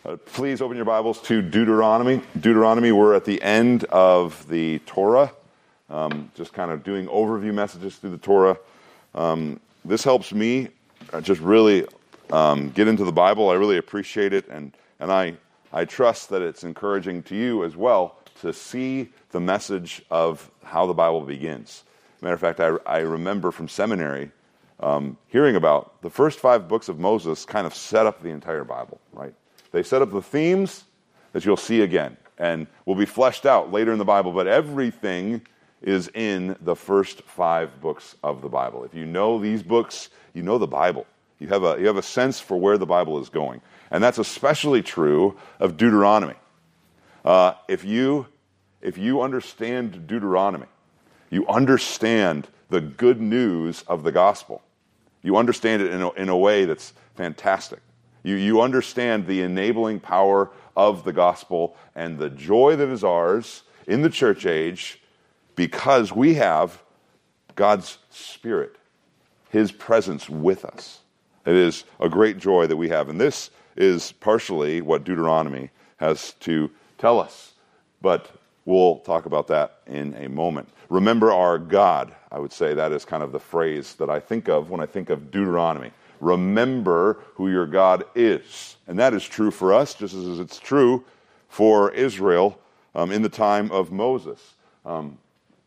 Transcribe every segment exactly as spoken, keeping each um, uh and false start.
Uh, please open your Bibles to Deuteronomy. Deuteronomy, we're at the end of the Torah, um, just kind of doing overview messages through the Torah. Um, this helps me uh, just really um, get into the Bible. I really appreciate it, and, and I, I trust that it's encouraging to you as well to see the message of how the Bible begins. Matter of fact, I, I remember from seminary um, hearing about the first five books of Moses kind of set up the entire Bible, right? They set up the themes that you'll see again and will be fleshed out later in the Bible, but everything is in the first five books of the Bible. If you know these books, you know the Bible. You have a, you have a sense for where the Bible is going. And that's especially true of Deuteronomy. Uh, if you, if you understand Deuteronomy, you understand the good news of the gospel. You understand it in a, in a way that's fantastic. You, you understand the enabling power of the gospel and the joy that is ours in the church age because we have God's Spirit, His presence with us. It is a great joy that we have. And this is partially what Deuteronomy has to tell us. But we'll talk about that in a moment. Remember our God. I would say that is kind of the phrase that I think of when I think of Deuteronomy. Remember who your God is. And that is true for us, just as it's true for Israel um, in the time of Moses. Um,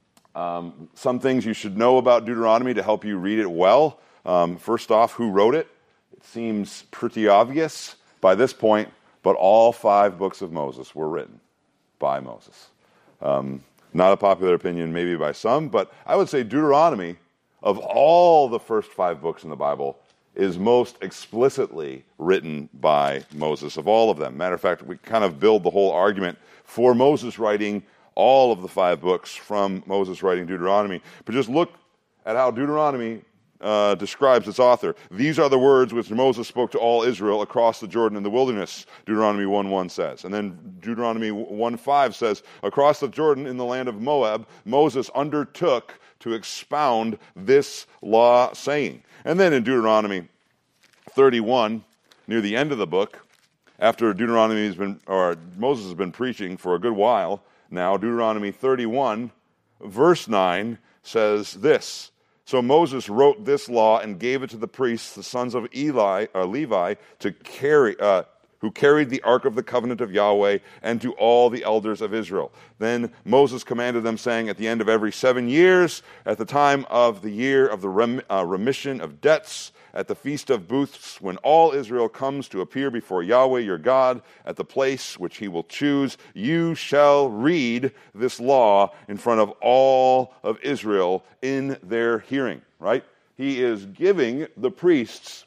um, some things you should know about Deuteronomy to help you read it well. Um, first off, who wrote it? It seems pretty obvious by this point, but all five books of Moses were written by Moses. Um, not a popular opinion maybe by some, but I would say Deuteronomy, of all the first five books in the Bible, is most explicitly written by Moses of all of them. Matter of fact, we kind of build the whole argument for Moses writing all of the five books from Moses writing Deuteronomy. But just look at how Deuteronomy uh, describes its author. These are the words which Moses spoke to all Israel across the Jordan in the wilderness, Deuteronomy one one says. And then Deuteronomy one five says, across the Jordan in the land of Moab, Moses undertook to expound this law saying. And then in Deuteronomy thirty-one, near the end of the book, after Deuteronomy has been, or Moses has been preaching for a good while now, Deuteronomy thirty-one, verse nine says this: So Moses wrote this law and gave it to the priests, the sons of Eli, or Levi, to carry, uh, who carried the ark of the covenant of Yahweh, and to all the elders of Israel. Then Moses commanded them, saying, at the end of every seven years, at the time of the year of the rem- uh, remission of debts, at the feast of booths, when all Israel comes to appear before Yahweh your God, at the place which he will choose, you shall read this law in front of all of Israel in their hearing. Right? He is giving the priests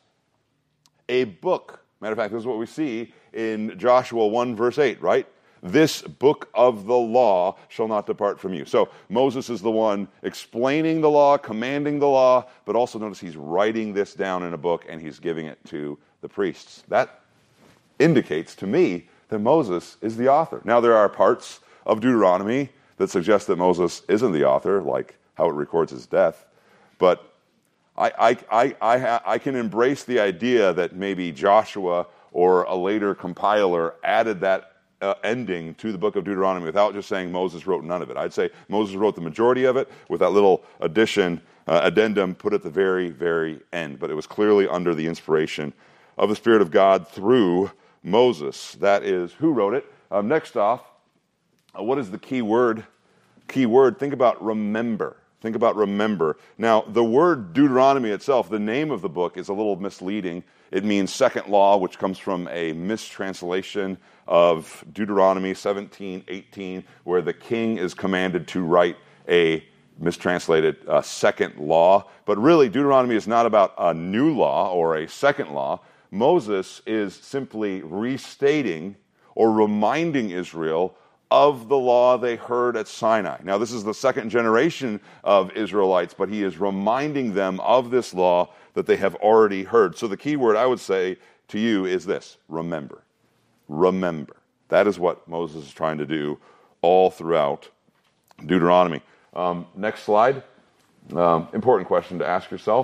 a book. Matter of fact, this is what we see in Joshua one, verse eight, right? This book of the law shall not depart from you. So Moses is the one explaining the law, commanding the law, but also notice he's writing this down in a book and he's giving it to the priests. That indicates to me that Moses is the author. Now there are parts of Deuteronomy that suggest that Moses isn't the author, like how it records his death, but I, I, I, I, I can embrace the idea that maybe Joshua or a later compiler added that uh, ending to the book of Deuteronomy without just saying Moses wrote none of it. I'd say Moses wrote the majority of it with that little addition, uh, addendum put at the very, very end. But it was clearly under the inspiration of the Spirit of God through Moses. That is who wrote it. Um, next off, uh, what is the key word? Key word, think about remember. Think about remember. Now, the word Deuteronomy itself, the name of the book, is a little misleading. It means second law, which comes from a mistranslation of Deuteronomy seventeen eighteen, where the king is commanded to write a mistranslated uh, second law. But really, Deuteronomy is not about a new law or a second law. Moses is simply restating or reminding Israel of the law they heard at Sinai. Now, this is the second generation of Israelites, but he is reminding them of this law that they have already heard. So the key word I would say to you is this: remember. Remember. That is what Moses is trying to do all throughout Deuteronomy. Um, next slide. Um, important question to ask yourself.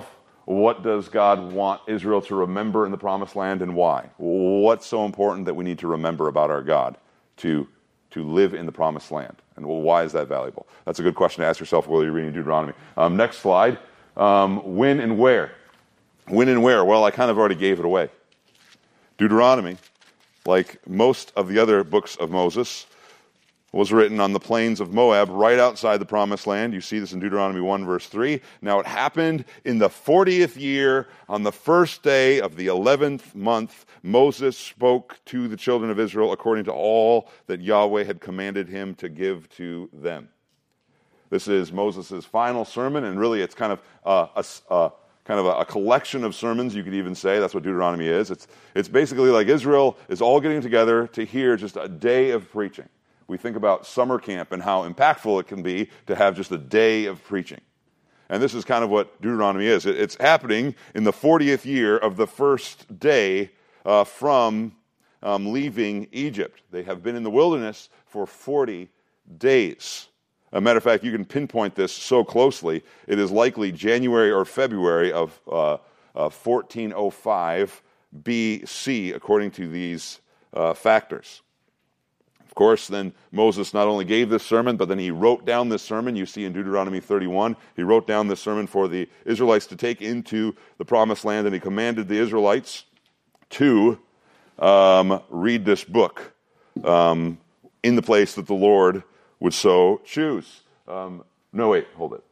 What does God want Israel to remember in the Promised Land, and why? What's so important that we need to remember about our God to, to live in the Promised Land? And why is that valuable? That's a good question to ask yourself while you're reading Deuteronomy. Um, next slide. Um, when and where? When and where? Well, I kind of already gave it away. Deuteronomy, like most of the other books of Moses, was written on the plains of Moab, right outside the Promised Land. You see this in Deuteronomy one, verse three. Now it happened in the fortieth year, on the first day of the eleventh month, Moses spoke to the children of Israel according to all that Yahweh had commanded him to give to them. This is Moses' final sermon, and really it's kind of uh, a, a kind of a, a collection of sermons, you could even say. That's what Deuteronomy is. It's, it's basically like Israel is all getting together to hear just a day of preaching. We think about summer camp and how impactful it can be to have just a day of preaching. And this is kind of what Deuteronomy is. It, it's happening in the fortieth year of the first day uh, from um, leaving Egypt. They have been in the wilderness for forty days. As a matter of fact, you can pinpoint this so closely. It is likely January or February of uh, uh, fourteen oh five B C, according to these uh, factors. Of course, then Moses not only gave this sermon, but then he wrote down this sermon. You see in Deuteronomy thirty-one, he wrote down this sermon for the Israelites to take into the Promised Land, and he commanded the Israelites to um, read this book um, in the place that the Lord would so choose. Um, no, wait, hold it.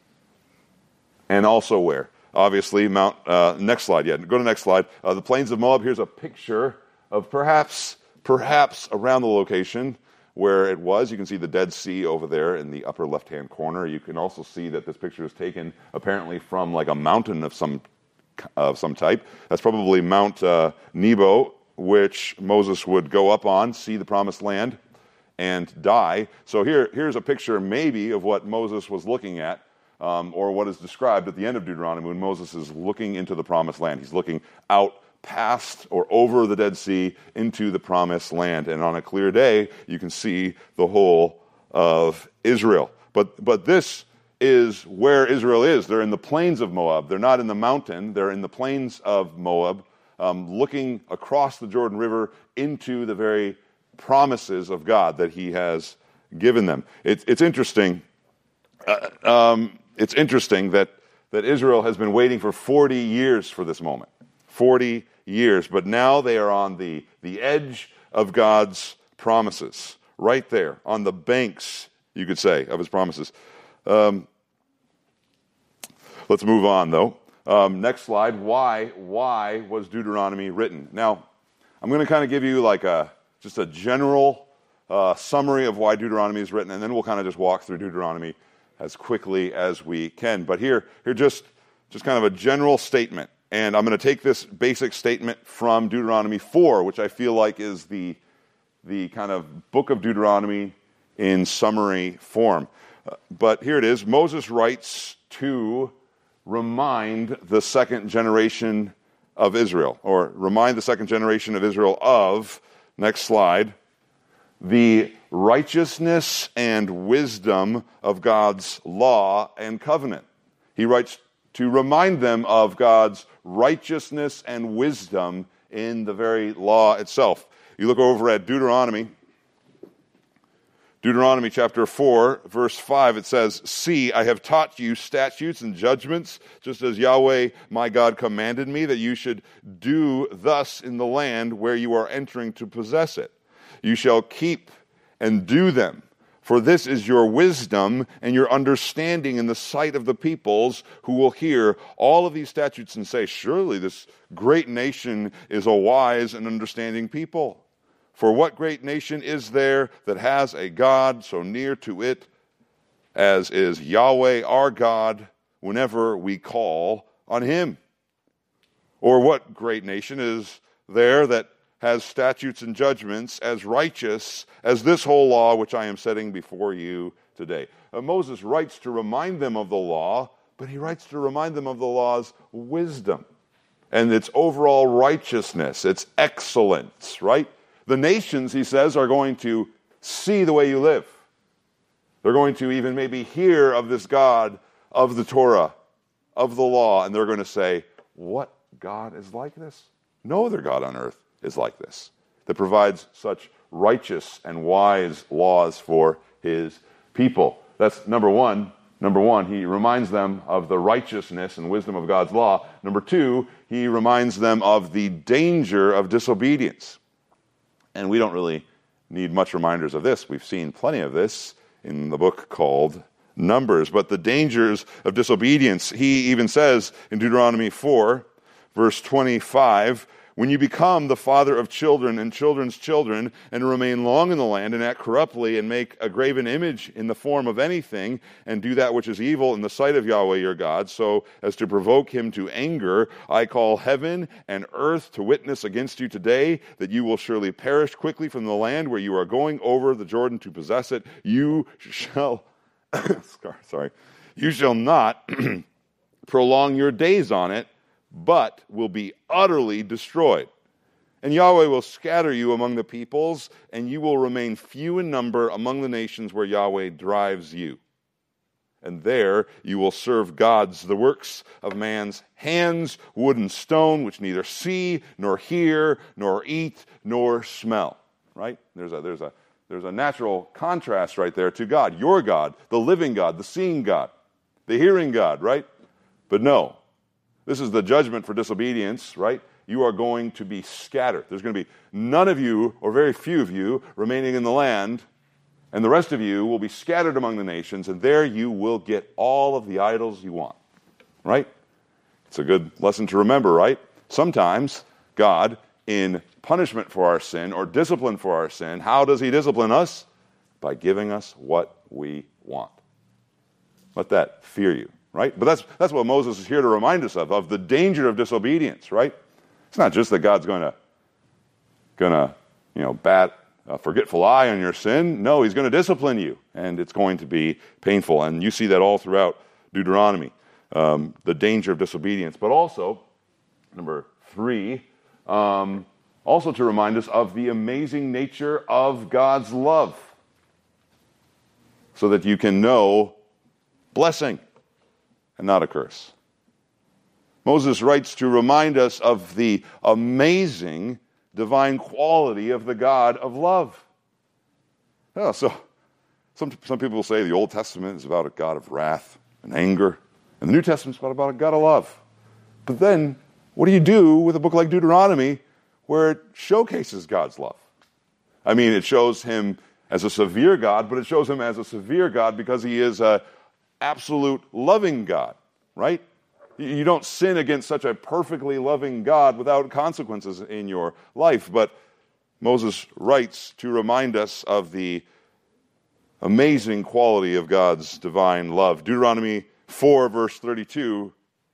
And also where? Obviously, Mount, uh, next slide, yeah, go to the next slide. Uh, the plains of Moab, here's a picture of perhaps, perhaps around the location where it was. You can see the Dead Sea over there in the upper left-hand corner. You can also see that this picture is taken apparently from like a mountain of some of some type. That's probably Mount uh, Nebo, which Moses would go up on, see the Promised Land, and die. So here, here's a picture maybe of what Moses was looking at, um, or what is described at the end of Deuteronomy when Moses is looking into the Promised Land. He's looking out past or over the Dead Sea into the Promised Land. And on a clear day, you can see the whole of Israel. But, but this is where Israel is. They're in the plains of Moab. They're not in the mountain. They're in the plains of Moab, um, looking across the Jordan River into the very promises of God that he has given them. It, it's interesting. Uh, um, it's interesting that, that Israel has been waiting for forty years for this moment. forty years. But now they are on the, the edge of God's promises. Right there, on the banks, you could say, of his promises. Um, let's move on, though. Um, next slide. Why, why was Deuteronomy written? Now, I'm going to kind of give you like a just a general uh, summary of why Deuteronomy is written, and then we'll kind of just walk through Deuteronomy as quickly as we can. But here, here just, just kind of a general statement. And I'm going to take this basic statement from Deuteronomy four, which I feel like is the, the kind of book of Deuteronomy in summary form. Uh, but here it is. Moses writes to remind the second generation of Israel, or remind the second generation of Israel of, next slide, the righteousness and wisdom of God's law and covenant. He writes to remind them of God's righteousness and wisdom in the very law itself. You look over at Deuteronomy, Deuteronomy chapter four, verse five, it says, "See, I have taught you statutes and judgments, just as Yahweh my God commanded me, that you should do thus in the land where you are entering to possess it. You shall keep and do them. For this is your wisdom and your understanding in the sight of the peoples who will hear all of these statutes and say, surely this great nation is a wise and understanding people. For what great nation is there that has a God so near to it as is Yahweh our God whenever we call on him? Or what great nation is there that has statutes and judgments as righteous as this whole law which I am setting before you today?" Uh, Moses writes to remind them of the law, but he writes to remind them of the law's wisdom and its overall righteousness, its excellence, right? The nations, he says, are going to see the way you live. They're going to even maybe hear of this God of the Torah, of the law, and they're going to say, what God is like this? No other God on earth is like this, that provides such righteous and wise laws for his people. That's number one. Number one, he reminds them of the righteousness and wisdom of God's law. Number two, he reminds them of the danger of disobedience. And we don't really need much reminders of this. We've seen plenty of this in the book called Numbers. But the dangers of disobedience, he even says in Deuteronomy four, verse twenty-five, when you become the father of children and children's children and remain long in the land and act corruptly and make a graven image in the form of anything and do that which is evil in the sight of Yahweh your God, so as to provoke him to anger, I call heaven and earth to witness against you today that you will surely perish quickly from the land where you are going over the Jordan to possess it. You shall, sorry, you shall not prolong your days on it, but will be utterly destroyed. And Yahweh will scatter you among the peoples, and you will remain few in number among the nations where Yahweh drives you. And there you will serve gods, the works of man's hands, wood and stone, which neither see, nor hear, nor eat, nor smell. Right? There's a, there's a, there's a natural contrast right there to God, your God, the living God, the seeing God, the hearing God, right? But no. This is the judgment for disobedience, right? You are going to be scattered. There's going to be none of you, or very few of you, remaining in the land, and the rest of you will be scattered among the nations, and there you will get all of the idols you want, right? It's a good lesson to remember, right? Sometimes God, in punishment for our sin or discipline for our sin, how does he discipline us? By giving us what we want. Let that fear you. Right? But that's that's what Moses is here to remind us of, of the danger of disobedience, right? It's not just that God's going to, going to, you know, bat a forgetful eye on your sin. No, he's going to discipline you, and it's going to be painful. And you see that all throughout Deuteronomy, um, the danger of disobedience. But also, number three, um, also to remind us of the amazing nature of God's love, so that you can know blessing and not a curse. Moses writes to remind us of the amazing divine quality of the God of love. Yeah, so some, some people will say the Old Testament is about a God of wrath and anger, and the New Testament is about a God of love. But then, what do you do with a book like Deuteronomy where it showcases God's love? I mean, it shows him as a severe God, but it shows him as a severe God because he is a absolute loving God, right? You don't sin against such a perfectly loving God without consequences in your life. But Moses writes to remind us of the amazing quality of God's divine love. Deuteronomy four, verse thirty-two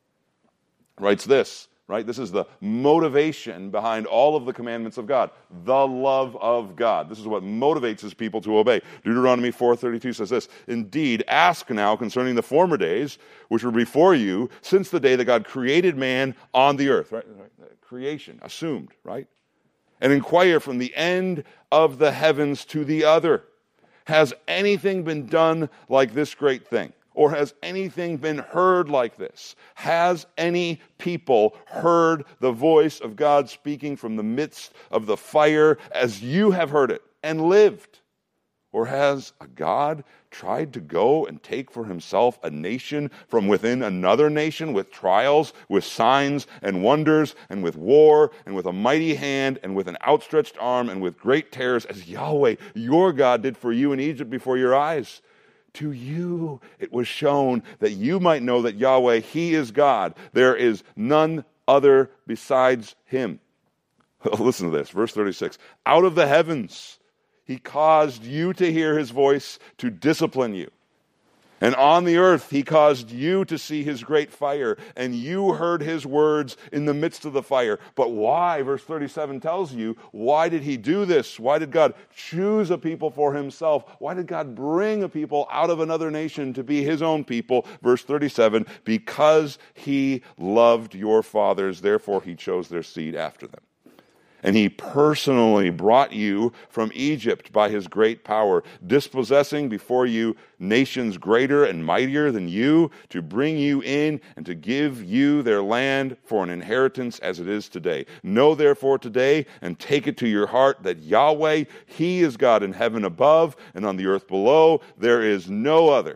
writes this, right? This is the motivation behind all of the commandments of God. The love of God. This is what motivates his people to obey. Deuteronomy four thirty-two says this, indeed, ask now concerning the former days, which were before you, since the day that God created man on the earth. Right? Creation, assumed, right? And inquire from the end of the heavens to the other. Has anything been done like this great thing? Or has anything been heard like this? Has any people heard the voice of God speaking from the midst of the fire as you have heard it and lived? Or has a God tried to go and take for himself a nation from within another nation with trials, with signs and wonders, and with war, and with a mighty hand, and with an outstretched arm, and with great terrors, as Yahweh, your God, did for you in Egypt before your eyes? To you it was shown that you might know that Yahweh, he is God. There is none other besides him. Listen to this, verse thirty-six. Out of the heavens he caused you to hear his voice to discipline you. And on the earth he caused you to see his great fire, and you heard his words in the midst of the fire. But why? Verse thirty-seven tells you, why did he do this? Why did God choose a people for himself? Why did God bring a people out of another nation to be his own people? Verse thirty-seven, because he loved your fathers, therefore he chose their seed after them. And he personally brought you from Egypt by his great power, dispossessing before you nations greater and mightier than you, to bring you in and to give you their land for an inheritance as it is today. Know therefore today and take it to your heart that Yahweh, he is God in heaven above and on the earth below. There is no other.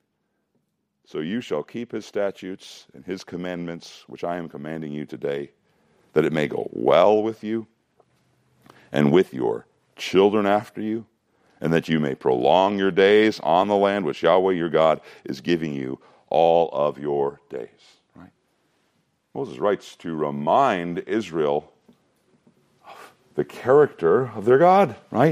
So you shall keep his statutes and his commandments, which I am commanding you today, that it may go well with you and with your children after you, and that you may prolong your days on the land which Yahweh your God is giving you all of your days. Right? Moses writes to remind Israel of the character of their God, right?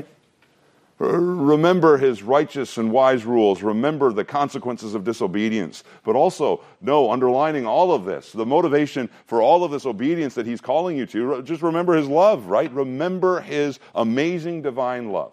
Remember his righteous and wise rules. Remember the consequences of disobedience. But also, no, underlining all of this, the motivation for all of this obedience that he's calling you to, just remember his love, right? Remember his amazing divine love.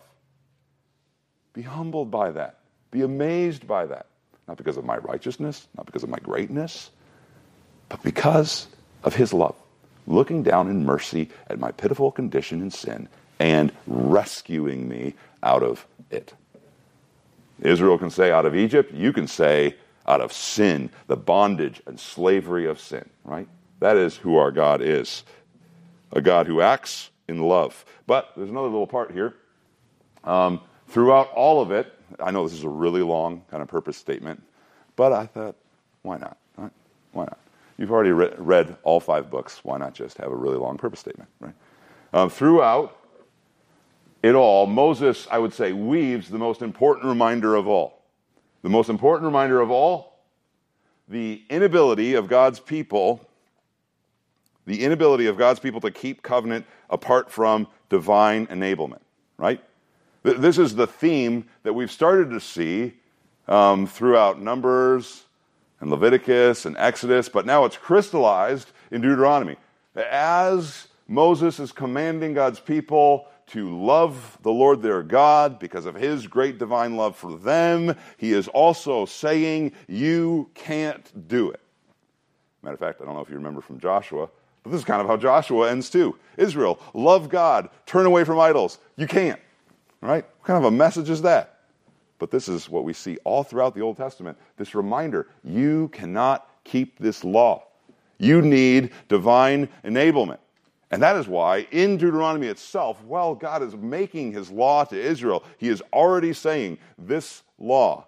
Be humbled by that. Be amazed by that. Not because of my righteousness, not because of my greatness, but because of his love. Looking down in mercy at my pitiful condition and sin and rescuing me out of it. Israel can say out of Egypt, you can say out of sin, the bondage and slavery of sin, right? That is who our God is. A God who acts in love. But there's another little part here. Um, throughout all of it, I know this is a really long kind of purpose statement, but I thought, why not? Right? Why not? You've already re- read all five books. Why not just have a really long purpose statement, right? Um, throughout it all, Moses, I would say, weaves the most important reminder of all. The most important reminder of all, the inability of God's people, the inability of God's people to keep covenant apart from divine enablement, right? This is the theme that we've started to see um, throughout Numbers and Leviticus and Exodus, but now it's crystallized in Deuteronomy. As Moses is commanding God's people to love the Lord their God because of his great divine love for them, he is also saying, you can't do it. Matter of fact, I don't know if you remember from Joshua, but this is kind of how Joshua ends too. Israel, love God, turn away from idols. You can't, right? What kind of a message is that? But this is what we see all throughout the Old Testament, this reminder, you cannot keep this law. You need divine enablement. And that is why in Deuteronomy itself, while God is making his law to Israel, he is already saying this law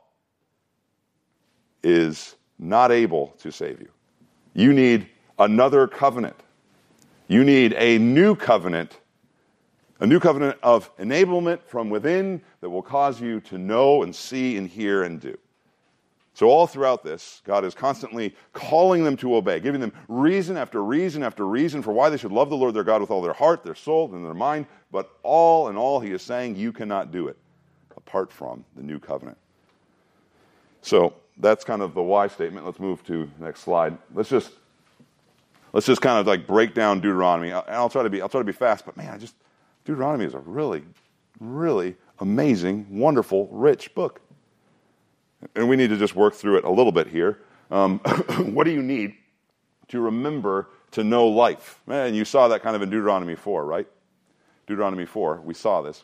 is not able to save you. You need another covenant. You need a new covenant, a new covenant of enablement from within that will cause you to know and see and hear and do. So all throughout this, God is constantly calling them to obey, giving them reason after reason after reason for why they should love the Lord their God with all their heart, their soul, and their mind. But all in all, he is saying you cannot do it apart from the new covenant. So that's kind of the why statement. Let's move to the next slide. Let's just let's just kind of like break down Deuteronomy. And I'll try to be I'll try to be fast, but man, I just Deuteronomy is a really, really amazing, wonderful, rich book. And we need to just work through it a little bit here. Um, what do you need to remember to know life? Man, you saw that kind of in Deuteronomy four, right? Deuteronomy four, we saw this.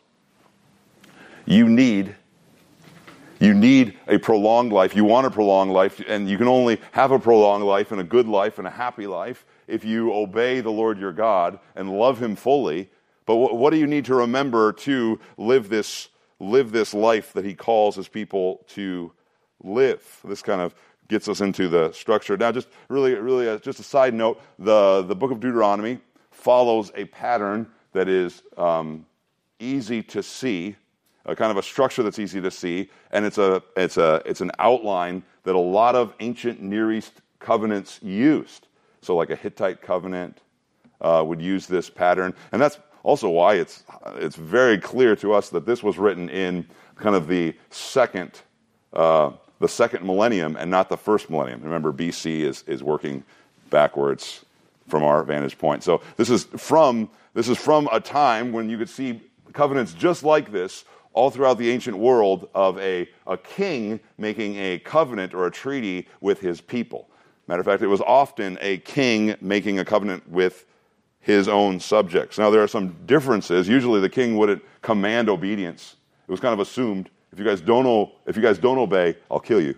You need, you need a prolonged life. You want a prolonged life, and you can only have a prolonged life and a good life and a happy life if you obey the Lord your God and love him fully. But what, what do you need to remember to live this, live this life that he calls his people to live? This kind of gets us into the structure. Now, just really, really, uh, just a side note, the, the book of Deuteronomy follows a pattern that is um, easy to see, a kind of a structure that's easy to see, and it's a it's a it's an outline that a lot of ancient Near East covenants used. So, like a Hittite covenant uh, would use this pattern, and that's also why it's it's very clear to us that this was written in kind of the second. Uh, the second millennium and not the first millennium. Remember, B C is, is working backwards from our vantage point. So this is from this is from a time when you could see covenants just like this all throughout the ancient world of a, a king making a covenant or a treaty with his people. Matter of fact, it was often a king making a covenant with his own subjects. Now, there are some differences. Usually the king wouldn't command obedience. It was kind of assumed, if you guys don't, o- if you guys don't obey, I'll kill you.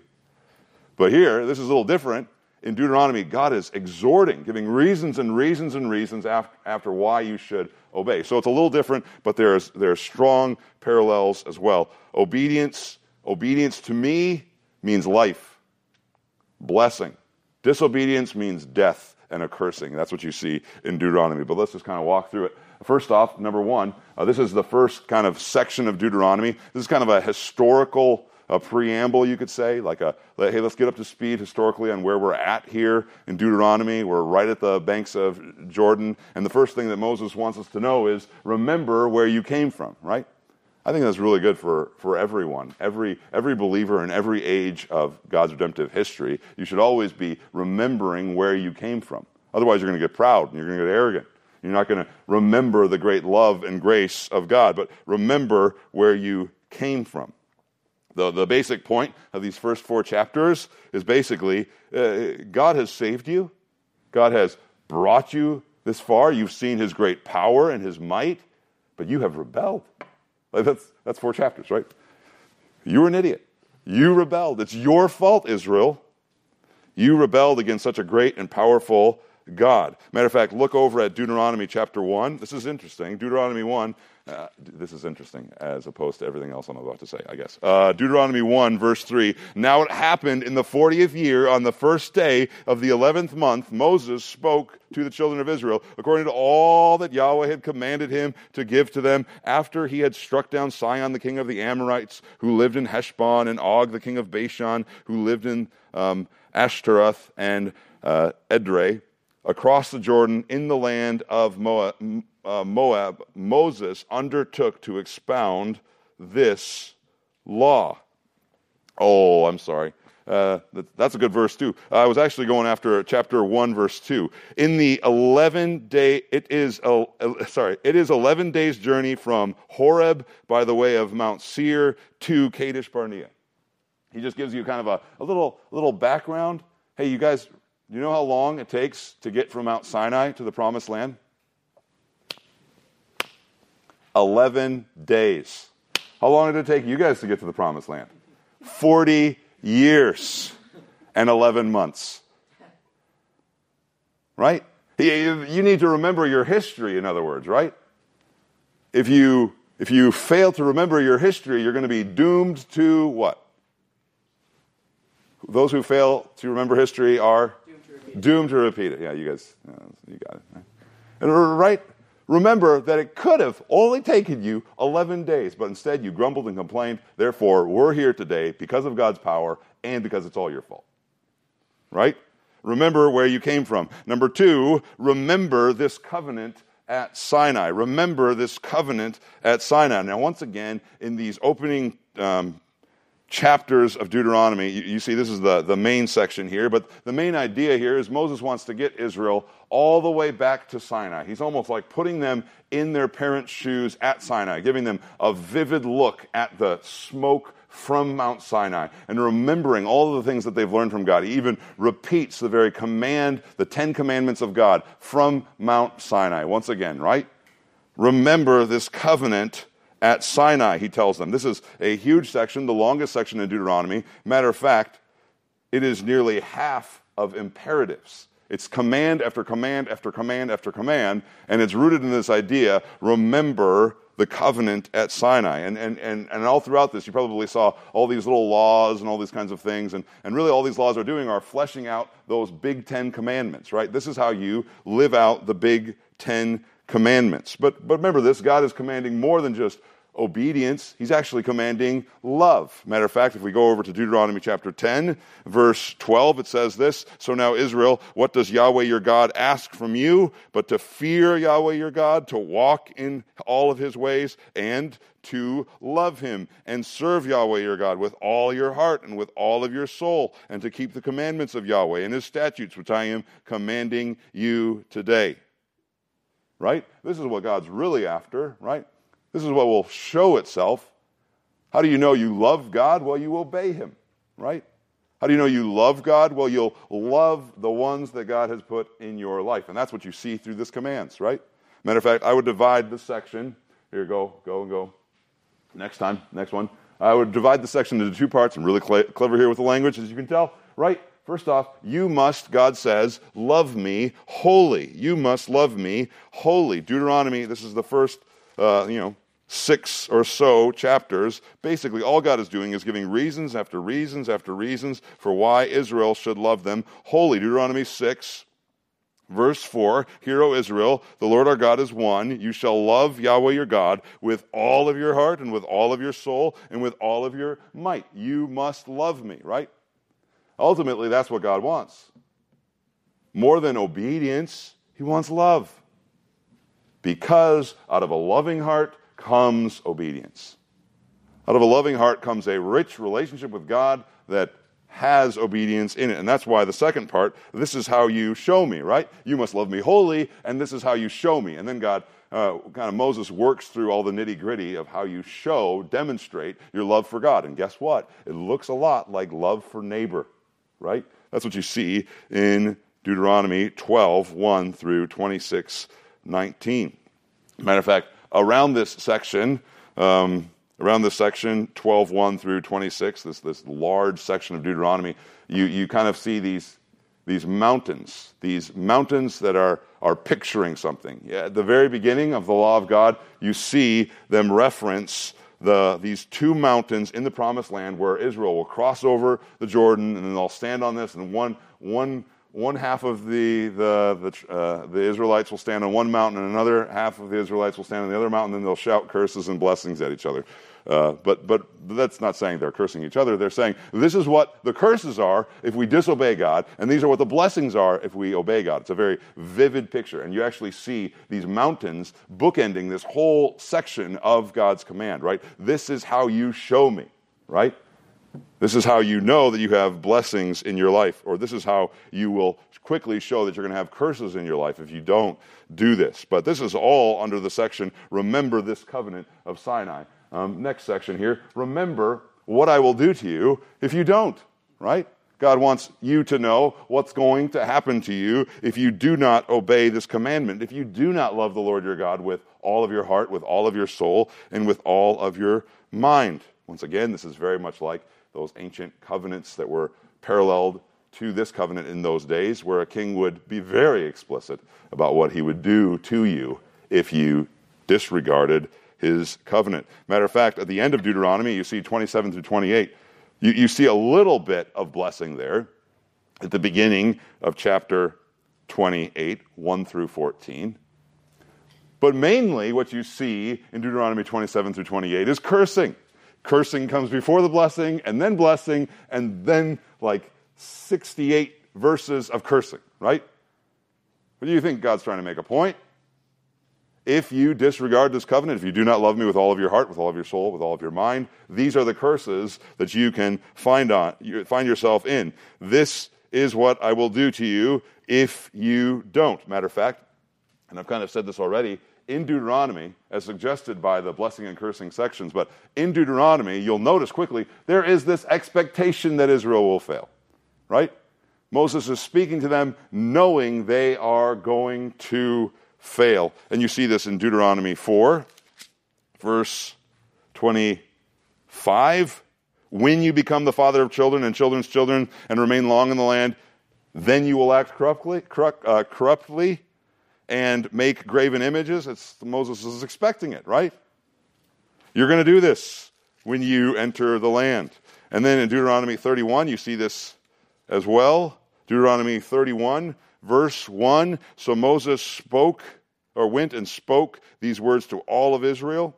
But here, this is a little different. In Deuteronomy, God is exhorting, giving reasons and reasons and reasons after, after why you should obey. So it's a little different, but there's there's strong parallels as well. Obedience, obedience to me means life, blessing. Disobedience means death and a cursing. That's what you see in Deuteronomy. But let's just kind of walk through it. First off, number one, uh, this is the first kind of section of Deuteronomy. This is kind of a historical a preamble, you could say, like a, hey, let's get up to speed historically on where we're at here in Deuteronomy. We're right at the banks of Jordan, and the first thing that Moses wants us to know is remember where you came from, right? I think that's really good for, for everyone, every every believer in every age of God's redemptive history. You should always be remembering where you came from. Otherwise, you're going to get proud and you're going to get arrogant. You're not going to remember the great love and grace of God, but remember where you came from. The, the basic point of these first four chapters is basically uh, God has saved you. God has brought you this far. You've seen his great power and his might, but you have rebelled. Like that's, that's four chapters, right? You were an idiot. You rebelled. It's your fault, Israel. You rebelled against such a great and powerful God. Matter of fact, look over at Deuteronomy chapter one. This is interesting. Deuteronomy one. Uh, this is interesting as opposed to everything else I'm about to say, I guess. Uh, Deuteronomy one, verse three. Now it happened in the fortieth year, on the first day of the eleventh month, Moses spoke to the children of Israel, according to all that Yahweh had commanded him to give to them, after he had struck down Sihon, the king of the Amorites, who lived in Heshbon, and Og, the king of Bashan, who lived in um, Ashtaroth and uh, Edrei, across the Jordan in the land of Moab. Uh, Moab, Moses undertook to expound this law. Oh, I'm sorry. Uh, that, that's a good verse too. Uh, I was actually going after chapter one, verse two. In the eleven day, it is uh, sorry, it is eleven days journey from Horeb by the way of Mount Seir to Kadesh Barnea. He just gives you kind of a, a little little background. Hey, you guys, do you know how long it takes to get from Mount Sinai to the Promised Land? Eleven days. How long did it take you guys to get to the Promised Land? Forty years and eleven months. Right? You need to remember your history, in other words, right? If you if you fail to remember your history, you're going to be doomed to what? Those who fail to remember history are doomed to repeat it. Doomed to repeat it. Yeah, you guys, you got it. And right? Remember that it could have only taken you eleven days, but instead you grumbled and complained. Therefore, we're here today because of God's power and because it's all your fault. Right? Remember where you came from. Number two, remember this covenant at Sinai. Remember this covenant at Sinai. Now, once again, in these opening um, chapters of Deuteronomy, you, you see this is the, the main section here, but the main idea here is Moses wants to get Israel all the way back to Sinai. He's almost like putting them in their parents' shoes at Sinai, giving them a vivid look at the smoke from Mount Sinai and remembering all of the things that they've learned from God. He even repeats the very command, the Ten Commandments of God from Mount Sinai. Once again, right? Remember this covenant at Sinai, he tells them. This is a huge section, the longest section in Deuteronomy. Matter of fact, it is nearly half of imperatives. It's command after command after command after command, and it's rooted in this idea, remember the covenant at Sinai. And, and, and, and all throughout this, you probably saw all these little laws and all these kinds of things, and, and really all these laws are doing are fleshing out those big Ten Commandments, right? This is how you live out the big Ten Commandments. But, but remember this, God is commanding more than just obedience. He's actually commanding love. Matter of fact, if we go over to Deuteronomy chapter ten, verse twelve, it says this, so now Israel, what does Yahweh your God ask from you? But to fear Yahweh your God, to walk in all of his ways, and to love him, and serve Yahweh your God with all your heart and with all of your soul, and to keep the commandments of Yahweh and his statutes, which I am commanding you today. Right? This is what God's really after, right? This is what will show itself. How do you know you love God? Well, you obey him, right? How do you know you love God? Well, you'll love the ones that God has put in your life. And that's what you see through this commands, right? Matter of fact, I would divide this section. Here, go, go, go. Next time, next one. I would divide the section into two parts. I'm really cl- clever here with the language, as you can tell, right? First off, you must, God says, love me wholly. You must love me wholly. Deuteronomy, this is the first, uh, you know, six or so chapters. Basically, all God is doing is giving reasons after reasons after reasons for why Israel should love them wholly. Deuteronomy six, verse four, Hear, O Israel, the Lord our God is one. You shall love Yahweh your God with all of your heart and with all of your soul and with all of your might. You must love me, right? Ultimately, that's what God wants. More than obedience, he wants love. Because out of a loving heart comes obedience. Out of a loving heart comes a rich relationship with God that has obedience in it. And that's why the second part, this is how you show me, right? You must love me wholly, and this is how you show me. And then God, uh, kind of Moses works through all the nitty-gritty of how you show, demonstrate your love for God. And guess what? It looks a lot like love for neighbor, right? That's what you see in Deuteronomy twelve, one through twenty-six, nineteen. Matter of fact, around this section, um, around this section, twelve, one through twenty-six, this this large section of Deuteronomy, you, you kind of see these, these mountains, these mountains that are, are picturing something. Yeah, at the very beginning of the law of God, you see them reference the these two mountains in the promised land where Israel will cross over the Jordan, and then they'll stand on this, and one one One half of the the the, uh, the Israelites will stand on one mountain, and another half of the Israelites will stand on the other mountain. And then they'll shout curses and blessings at each other. Uh, but but that's not saying they're cursing each other. They're saying this is what the curses are if we disobey God, and these are what the blessings are if we obey God. It's a very vivid picture, and you actually see these mountains bookending this whole section of God's command. Right? This is how you show me. Right? This is how you know that you have blessings in your life, or this is how you will quickly show that you're going to have curses in your life if you don't do this. But this is all under the section, remember this covenant of Sinai. Um, next section here, remember what I will do to you if you don't, right? God wants you to know what's going to happen to you if you do not obey this commandment, if you do not love the Lord your God with all of your heart, with all of your soul, and with all of your mind. Once again, this is very much like those ancient covenants that were paralleled to this covenant in those days, where a king would be very explicit about what he would do to you if you disregarded his covenant. Matter of fact, at the end of Deuteronomy, you see twenty-seven through twenty-eight, you, you see a little bit of blessing there at the beginning of chapter twenty-eight, one through fourteen. But mainly what you see in Deuteronomy twenty-seven through twenty-eight is cursing. Cursing comes before the blessing, and then blessing, and then like sixty-eight verses of cursing, right? What do you think God's trying to make a point? If you disregard this covenant, if you do not love me with all of your heart, with all of your soul, with all of your mind, these are the curses that you can find on, you find yourself in. This is what I will do to you if you don't. Matter of fact, and I've kind of said this already, in Deuteronomy, as suggested by the blessing and cursing sections, but in Deuteronomy, you'll notice quickly, there is this expectation that Israel will fail, right? Moses is speaking to them knowing they are going to fail. And you see this in Deuteronomy four, verse twenty-five. When you become the father of children and children's children and remain long in the land, then you will act corruptly, corrupt, uh, corruptly and make graven images. It's, Moses is expecting it, right? You're going to do this when you enter the land. And then in Deuteronomy thirty-one, you see this as well. Deuteronomy thirty-one, verse one. So Moses spoke, or went and spoke these words to all of Israel.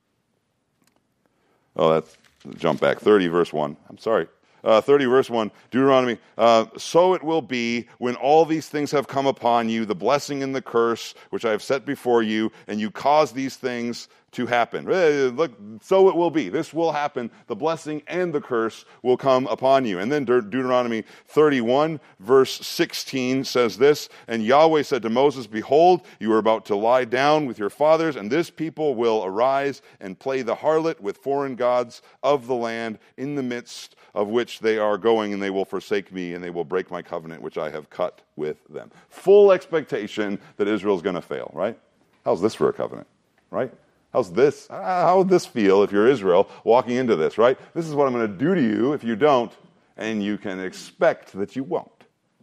Oh, that's, jump back, thirty, verse one. I'm sorry. Uh, thirty, verse one, Deuteronomy, uh, so it will be when all these things have come upon you, the blessing and the curse, which I have set before you, and you cause these things to happen. Look, so it will be. This will happen. The blessing and the curse will come upon you. And then De- Deuteronomy thirty-one, verse sixteen says this, and Yahweh said to Moses, behold, you are about to lie down with your fathers, and this people will arise and play the harlot with foreign gods of the land in the midst of which they are going, and they will forsake me, and they will break my covenant, which I have cut with them. Full expectation that Israel's going to fail, right? How's this for a covenant, right? How's this? How would this feel if you're Israel walking into this, right? This is what I'm going to do to you if you don't, and you can expect that you won't.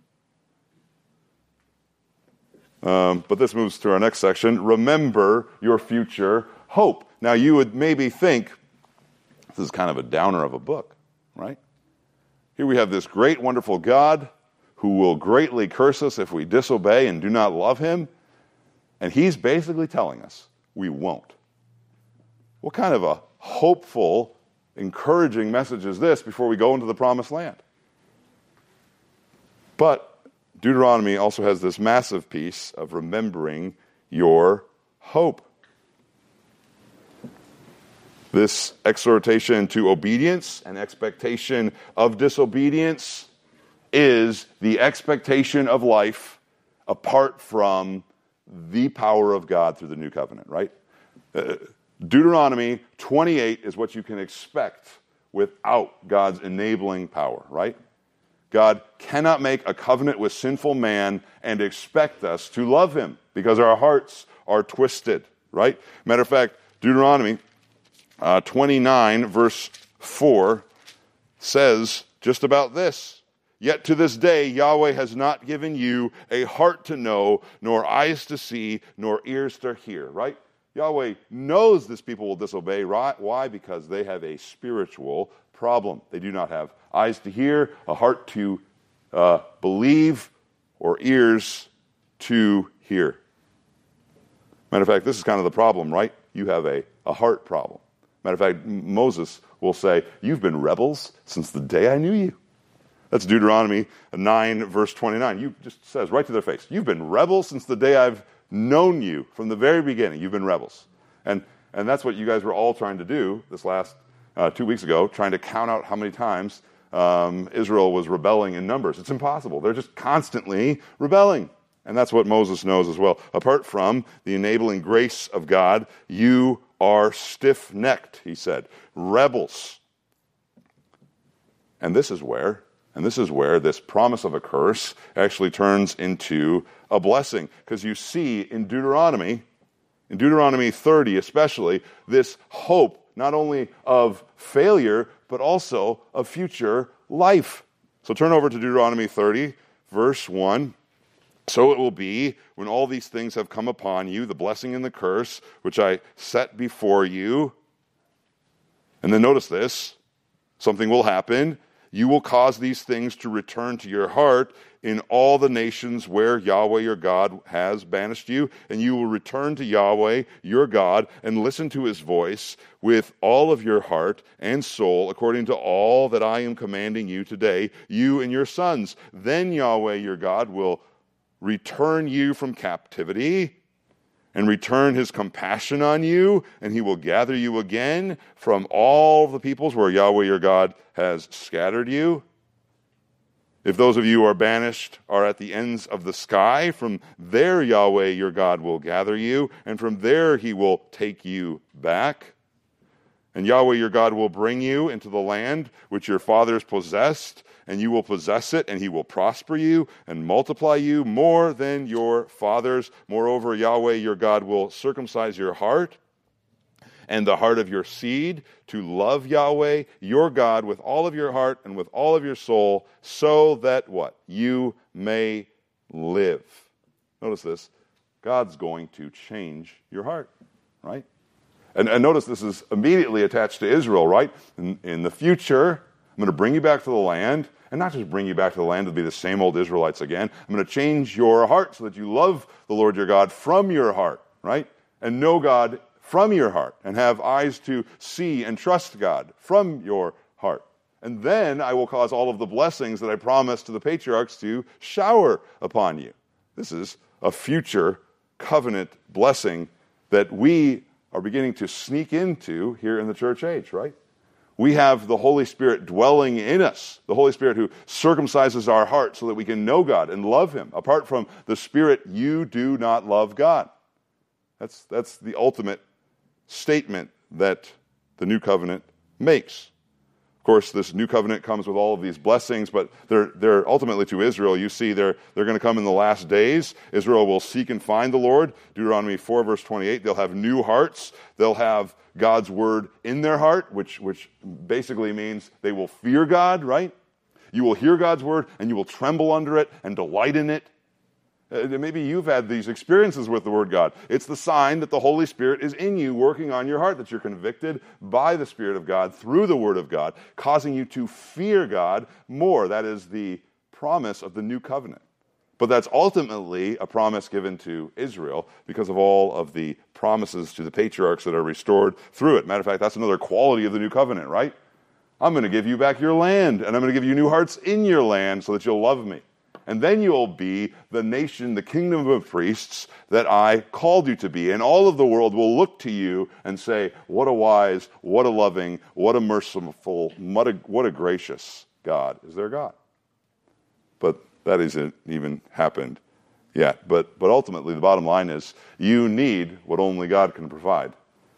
Um, but this moves to our next section. Remember your future hope. Now, you would maybe think this is kind of a downer of a book, right? Here we have this great, wonderful God who will greatly curse us if we disobey and do not love him. And he's basically telling us we won't. What kind of a hopeful, encouraging message is this before we go into the promised land? But Deuteronomy also has this massive piece of remembering your hope. This exhortation to obedience and expectation of disobedience is the expectation of life apart from the power of God through the new covenant, right? Uh, Deuteronomy twenty-eight is what you can expect without God's enabling power, right? God cannot make a covenant with sinful man and expect us to love him because our hearts are twisted, right? Matter of fact, Deuteronomy uh, twenty-nine, verse four says just about this. Yet to this day, Yahweh has not given you a heart to know, nor eyes to see, nor ears to hear, right? Yahweh knows this people will disobey. Why? Because they have a spiritual problem. They do not have eyes to hear, a heart to uh, believe, or ears to hear. Matter of fact, this is kind of the problem, right? You have a, a heart problem. Matter of fact, Moses will say, you've been rebels since the day I knew you. That's Deuteronomy nine, verse twenty-nine. You just says right to their face, you've been rebels since the day I've known you. From the very beginning, you've been rebels. And and that's what you guys were all trying to do this last uh, two weeks ago, trying to count out how many times um, Israel was rebelling in numbers. It's impossible. They're just constantly rebelling. And that's what Moses knows as well. Apart from the enabling grace of God, you are stiff-necked, he said. Rebels. And this is where, and this is where this promise of a curse actually turns into a blessing. Because you see in Deuteronomy, in Deuteronomy thirty especially, this hope not only of failure, but also of future life. So turn over to Deuteronomy thirty, verse one. So it will be when all these things have come upon you, the blessing and the curse, which I set before you. And then notice this, something will happen. You will cause these things to return to your heart in all the nations where Yahweh your God has banished you, and you will return to Yahweh your God and listen to his voice with all of your heart and soul, according to all that I am commanding you today, you and your sons. Then Yahweh your God will return you from captivity and return his compassion on you, and he will gather you again from all the peoples where Yahweh your God has scattered you. If those of you who are banished are at the ends of the sky, from there Yahweh your God will gather you, and from there he will take you back. And Yahweh your God will bring you into the land which your fathers possessed, and you will possess it, and he will prosper you and multiply you more than your fathers. Moreover, Yahweh your God will circumcise your heart and the heart of your seed to love Yahweh your God with all of your heart and with all of your soul, so that what? You may live. Notice this. God's going to change your heart, right? And, and notice this is immediately attached to Israel, right? In, in the future, I'm going to bring you back to the land, and not just bring you back to the land to be the same old Israelites again. I'm going to change your heart so that you love the Lord your God from your heart, right? And know God from your heart, and have eyes to see and trust God from your heart. And then I will cause all of the blessings that I promised to the patriarchs to shower upon you. This is a future covenant blessing that we are beginning to sneak into here in the church age, right? We have the Holy Spirit dwelling in us, the Holy Spirit who circumcises our heart so that we can know God and love Him. Apart from the Spirit, you do not love God. That's, that's the ultimate statement that the new covenant makes. Of course, this new covenant comes with all of these blessings, but they're, they're ultimately to Israel. You see, they're, they're going to come in the last days. Israel will seek and find the Lord. Deuteronomy four, verse twenty-eight, they'll have new hearts. They'll have God's word in their heart, which, which basically means they will fear God, right? You will hear God's word, and you will tremble under it and delight in it. Uh, maybe you've had these experiences with the Word God. It's the sign that the Holy Spirit is in you, working on your heart, that you're convicted by the Spirit of God through the Word of God, causing you to fear God more. That is the promise of the new covenant. But that's ultimately a promise given to Israel because of all of the promises to the patriarchs that are restored through it. Matter of fact, that's another quality of the new covenant, right? I'm going to give you back your land, and I'm going to give you new hearts in your land so that you'll love me. And then you'll be the nation, the kingdom of priests that I called you to be. And all of the world will look to you and say, what a wise, what a loving, what a merciful, what a, what a gracious God is their God. But that hasn't even happened yet. But, but ultimately, the bottom line is you need what only God can provide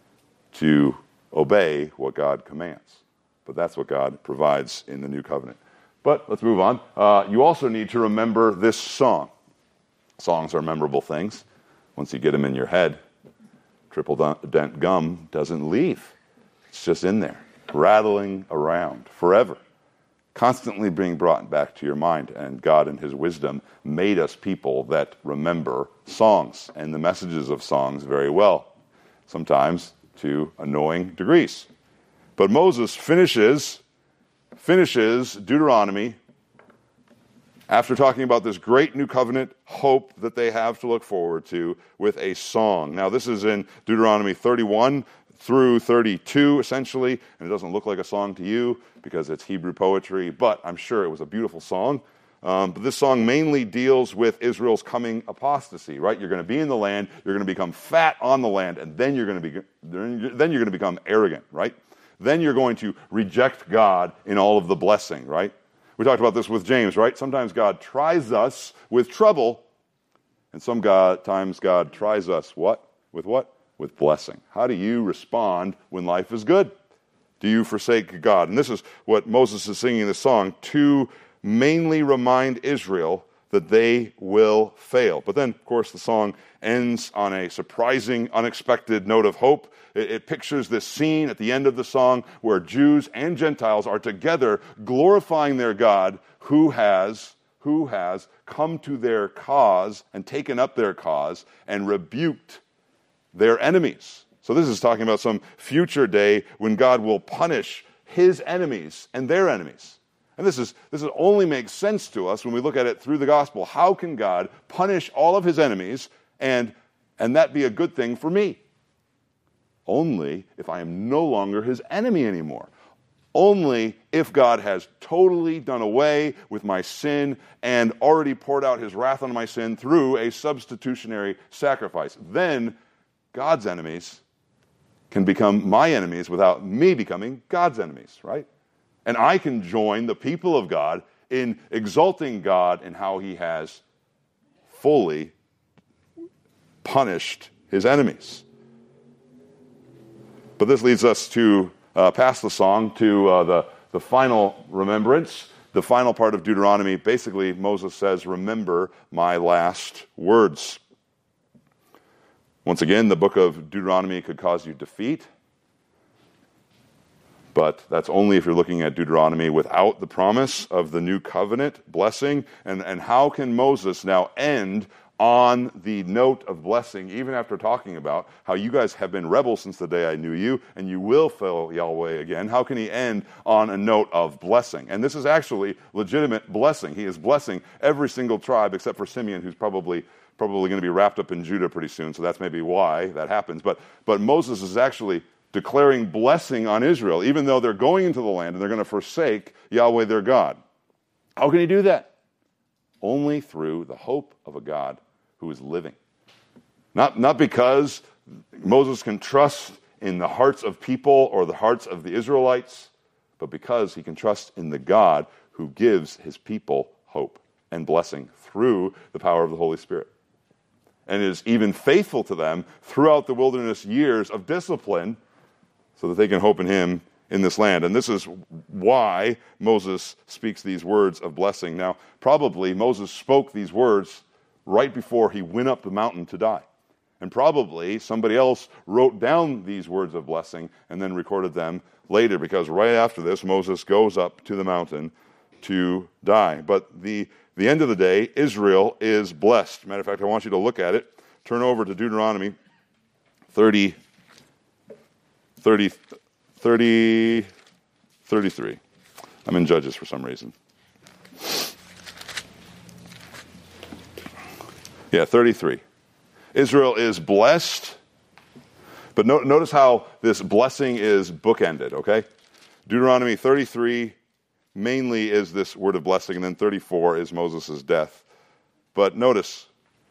to obey what God commands. But that's what God provides in the new covenant. But let's move on. Uh, you also need to remember this song. Songs are memorable things. Once you get them in your head, triple dent gum doesn't leave. It's just in there, rattling around forever, constantly being brought back to your mind. And God in His wisdom made us people that remember songs and the messages of songs very well, sometimes to annoying degrees. But Moses finishes finishes Deuteronomy after talking about this great new covenant hope that they have to look forward to with a song. Now, this is in Deuteronomy thirty-one through thirty-two, essentially, and it doesn't look like a song to you because it's Hebrew poetry, but I'm sure it was a beautiful song. Um, but this song mainly deals with Israel's coming apostasy, right? You're going to be in the land, you're going to become fat on the land, and then you're going to be then you're going to become arrogant, right? Then you're going to reject God in all of the blessing, right? We talked about this with James, right? Sometimes God tries us with trouble, and sometimes God tries us what? With what? With blessing. How do you respond when life is good? Do you forsake God? And this is what Moses is singing in this song to mainly remind Israel that they will fail. But then, of course, the song ends on a surprising, unexpected note of hope. It, it pictures this scene at the end of the song where Jews and Gentiles are together glorifying their God who has, who has come to their cause and taken up their cause and rebuked their enemies. So this is talking about some future day when God will punish His enemies and their enemies. And this is this is only makes sense to us when we look at it through the gospel. How can God punish all of His enemies and, and that be a good thing for me? Only if I am no longer His enemy anymore. Only if God has totally done away with my sin and already poured out His wrath on my sin through a substitutionary sacrifice. Then God's enemies can become my enemies without me becoming God's enemies, right? And I can join the people of God in exalting God in how He has fully punished His enemies. But this leads us to, uh, past the song, to uh, the, the final remembrance. The final part of Deuteronomy, basically Moses says, remember my last words. Once again, the book of Deuteronomy could cause you defeat. But that's only if you're looking at Deuteronomy without the promise of the new covenant blessing. And, and how can Moses now end on the note of blessing, even after talking about how you guys have been rebels since the day I knew you, and you will fail Yahweh again? How can he end on a note of blessing? And this is actually legitimate blessing. He is blessing every single tribe except for Simeon, who's probably probably going to be wrapped up in Judah pretty soon. So that's maybe why that happens. But but Moses is actually declaring blessing on Israel, even though they're going into the land and they're going to forsake Yahweh their God. How can he do that? Only through the hope of a God who is living. Not, not because Moses can trust in the hearts of people or the hearts of the Israelites, but because he can trust in the God who gives his people hope and blessing through the power of the Holy Spirit, and is even faithful to them throughout the wilderness years of discipline so that they can hope in him in this land. And this is why Moses speaks these words of blessing. Now, probably Moses spoke these words right before he went up the mountain to die. And probably somebody else wrote down these words of blessing and then recorded them later, because right after this, Moses goes up to the mountain to die. But the, the end of the day, Israel is blessed. Matter of fact, I want you to look at it. Turn over to Deuteronomy thirty, thirty, thirty, thirty-three. I'm in Judges for some reason. Yeah, thirty-three. Israel is blessed, but no, notice how this blessing is bookended, okay? Deuteronomy thirty-three mainly is this word of blessing, and then thirty-four is Moses' death. But notice,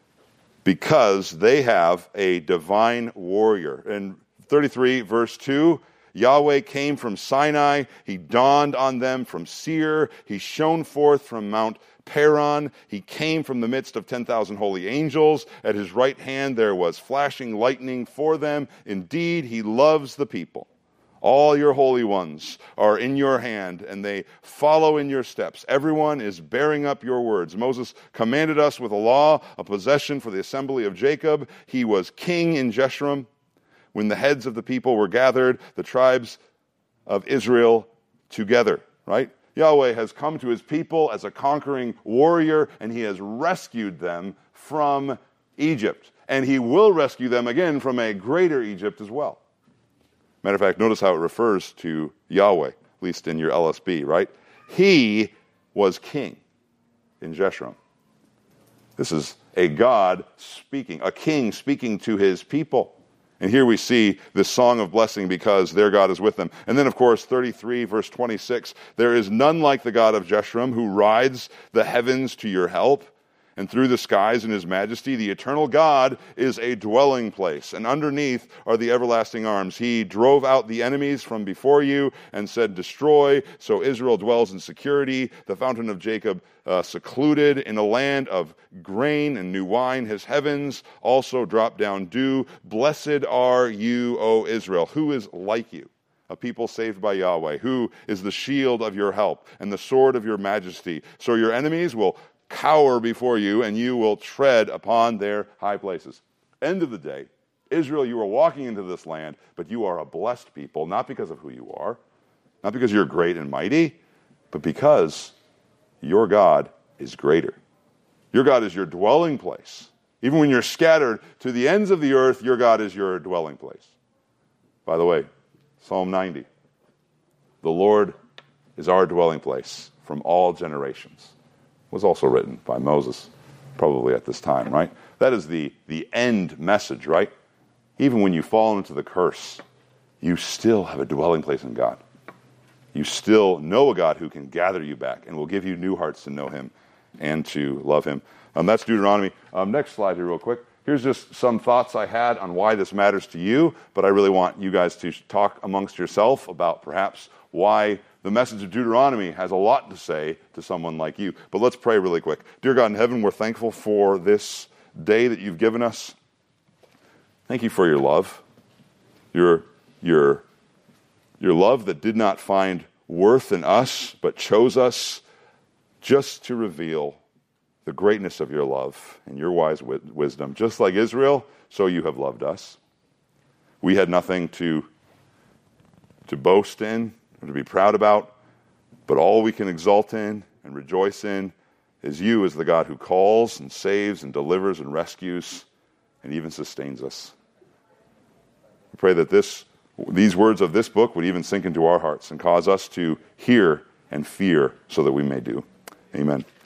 because they have a divine warrior. In thirty-three, verse two, Yahweh came from Sinai, he dawned on them from Seir, he shone forth from Mount Paran, he came from the midst of ten thousand holy angels. At his right hand there was flashing lightning for them. Indeed, he loves the people. All your holy ones are in your hand, and they follow in your steps. Everyone is bearing up your words. Moses commanded us with a law, a possession for the assembly of Jacob. He was king in Jeshurun. When the heads of the people were gathered, the tribes of Israel together, right? Yahweh has come to his people as a conquering warrior, and he has rescued them from Egypt. And he will rescue them again from a greater Egypt as well. Matter of fact, notice how it refers to Yahweh, at least in your L S B, right? He was king in Jeshurun. This is a God speaking, a king speaking to his people. And here we see this song of blessing because their God is with them. And then, of course, thirty-three, verse twenty-six, there is none like the God of Jeshurun who rides the heavens to your help, and through the skies in his majesty. The eternal God is a dwelling place, and underneath are the everlasting arms. He drove out the enemies from before you and said, destroy. So Israel dwells in security, the fountain of Jacob uh, secluded in a land of grain and new wine. His heavens also drop down dew. Blessed are you, O Israel. Who is like you? A people saved by Yahweh, who is the shield of your help and the sword of your majesty. So your enemies will cower before you, and you will tread upon their high places. End of the day, Israel, you are walking into this land, but you are a blessed people, not because of who you are, not because you're great and mighty, but because your God is greater. Your God is your dwelling place. Even when you're scattered to the ends of the earth, your God is your dwelling place. By the way, Psalm ninety, the Lord is our dwelling place from all generations, was also written by Moses, probably at this time, right? That is the, the end message, right? Even when you fall into the curse, you still have a dwelling place in God. You still know a God who can gather you back and will give you new hearts to know him and to love him. Um, that's Deuteronomy. Um, next slide here real quick. Here's just some thoughts I had on why this matters to you, but I really want you guys to talk amongst yourself about perhaps why the message of Deuteronomy has a lot to say to someone like you. But let's pray really quick. Dear God in heaven, we're thankful for this day that you've given us. Thank you for your love. Your, your, your love that did not find worth in us, but chose us just to reveal the greatness of your love and your wise wi- wisdom. Just like Israel, so you have loved us. We had nothing to, to boast in, or to be proud about, but all we can exult in and rejoice in is you as the God who calls and saves and delivers and rescues and even sustains us. We pray that this, these words of this book would even sink into our hearts and cause us to hear and fear so that we may do. Amen.